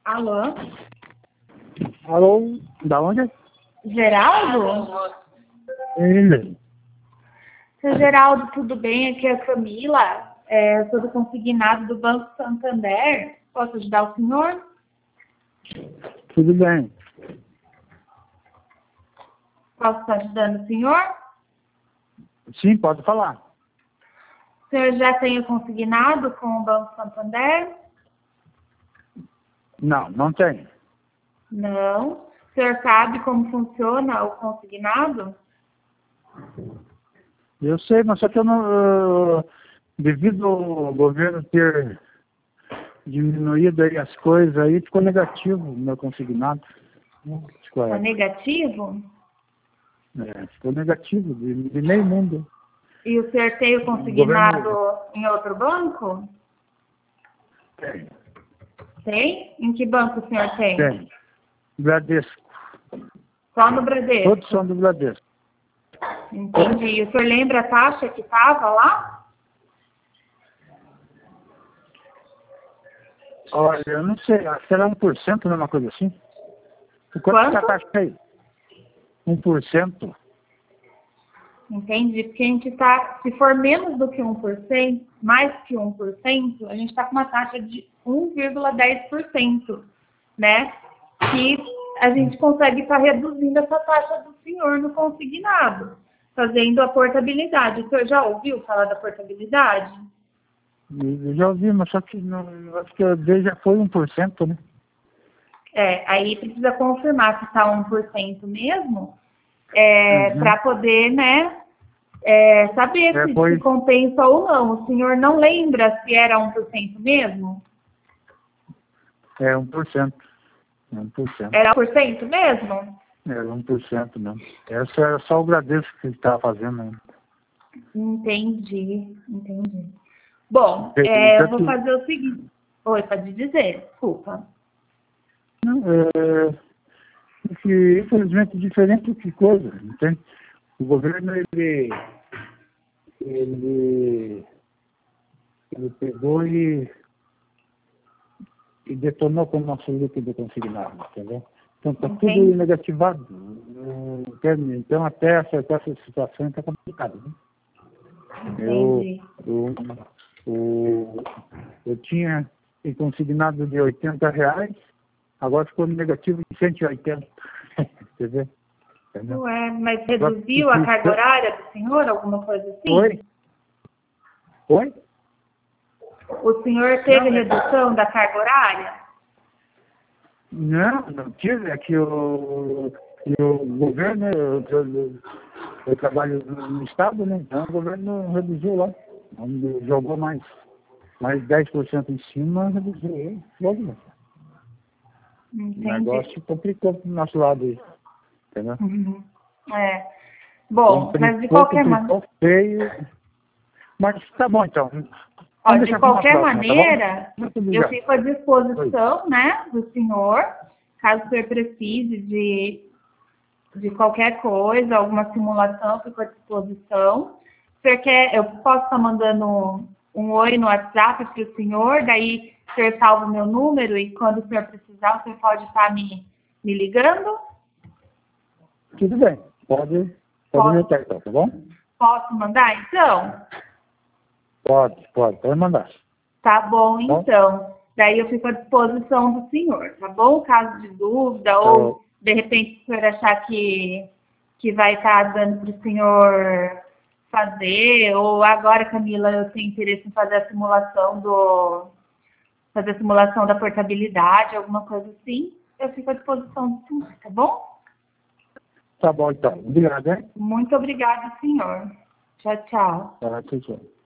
Alô? Alô, da onde? Geraldo? Ele. Seu Geraldo, tudo bem? Aqui é a Camila. Eu sou do consignado do Banco Santander. Posso ajudar o senhor? Tudo bem. Posso estar ajudando o senhor? Sim, pode falar. O senhor já tem o consignado com o Banco Santander? Não, não tem. Não. O senhor sabe como funciona o consignado? Eu sei, mas só que eu não... devido ao governo ter diminuído aí as coisas, aí ficou negativo o meu consignado. Tá negativo? Ficou negativo de meio mundo. E o senhor tem o O consignado governo em outro banco? tem. Tem? Em que banco o senhor tem? Tem. Bradesco. Só no Bradesco? Todos são do Bradesco. Entendi. E o senhor lembra a taxa que estava lá? Olha, eu não sei, acho que era 1%, não é uma coisa assim? Quanto que a taxa aí? 1%? Entendi. Porque a gente está, se for menos do que 1%, mais que 1%, a gente está com uma taxa de 1,10%, né? Que a gente consegue estar reduzindo essa taxa do senhor no consignado, fazendo a portabilidade. O senhor já ouviu falar da portabilidade? Eu já ouvi, mas só que não, acho que a vez já foi 1%, né? Aí precisa confirmar se está 1% mesmo, Uhum. para poder, né, saber se compensa ou não. O senhor não lembra se era 1% mesmo? É 1%. É 1%. Era 1% mesmo? Era 1% mesmo. Essa era só o Bradesco que estava fazendo ainda. Entendi. Bom, eu vou fazer o seguinte. Oi, pode dizer, desculpa. Não, porque, infelizmente, diferente que coisa, entende? O governo, ele pegou e detonou com o nosso líquido consignado, entendeu? Então, está tudo negativado. Entende? Então, até acertar essa situação está complicado, né? Entendi. Eu tinha consignado de R$80, agora ficou no negativo de 180. Entendeu? Ué, mas reduziu a carga horária do senhor, alguma coisa assim? Oi? O senhor teve redução da carga horária? Não tive. É que o governo, eu trabalho no Estado, né? Então o governo reduziu lá. Jogou mais 10% em cima, reduziu logo. O negócio complicou pro nosso lado aí. Entendeu? Bom, mas de qualquer maneira... Mas tá bom, então. De qualquer maneira, tá, eu fico à disposição, né, do senhor, caso o senhor precise de qualquer coisa, alguma simulação, fico à disposição. O senhor quer, eu posso estar mandando um oi no WhatsApp para o senhor, daí o senhor salva o meu número e quando o senhor precisar, o senhor pode estar me ligando? Tudo bem, pode anotar então, tá bom? Posso mandar então? Pode mandar. Tá bom, então. Daí eu fico à disposição do senhor, tá bom? Caso de dúvida, ou de repente o senhor achar que vai estar dando para o senhor fazer, ou agora, Camila, eu tenho interesse em fazer a simulação da portabilidade, alguma coisa assim, eu fico à disposição do senhor, tá bom? Tá bom, então. Obrigado, hein? Muito obrigada, senhor. Tchau, tchau. Tá, tchau.